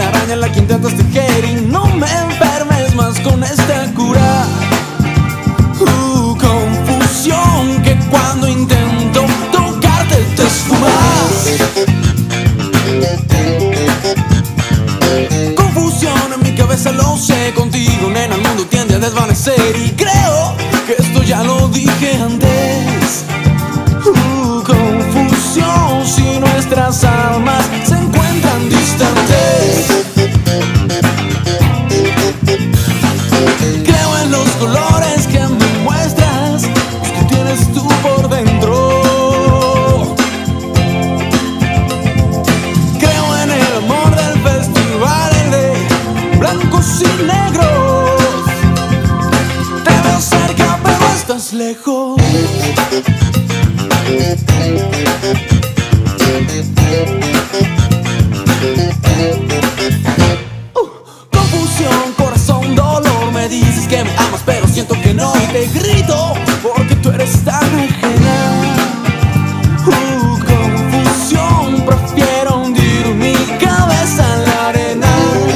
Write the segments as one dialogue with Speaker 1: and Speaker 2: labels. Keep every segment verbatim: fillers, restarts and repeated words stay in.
Speaker 1: telaraña la que intentas tejer. Y no me enfermes más con esta cura. Uh, confusión que cuando intento tocarte te esfumas. Confusión en mi cabeza, lo sé. Contigo, nena, el mundo tiende a desvanecer. Y creo que esto ya lo dije antes. Uh, confusión si nuestras almas se encuentran distantes. Creo en los colores que me muestras, los que tienes tú por dentro. Creo en el amor del festival de blancos y negros. Te veo cerca pero estás lejos. Uh, confusión, corazón, dolor. Me dices que me amas pero siento que no. Y te grito porque tú eres tan ajena. Uh, confusión, prefiero hundir mi cabeza en la arena.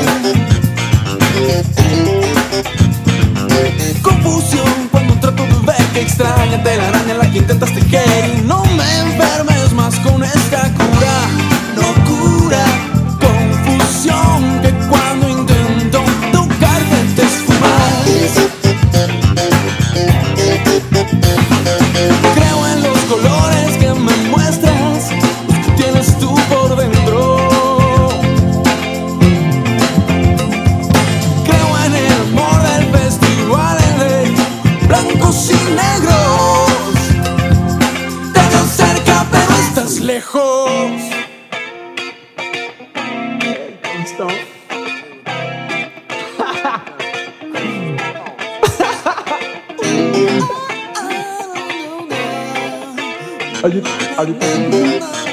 Speaker 1: Confusión cuando trato de ver que extraña telaraña la que intentas tejer. Y no me enfermes más con esta cura. No cura. Confusión que cuando intento tocarte te esfumas. Creo en los colores que me muestras, los que tienes tú por dentro. Creo en el amor del festival de blancos y negros. Te veo cerca pero estás lejos.
Speaker 2: Are you, are you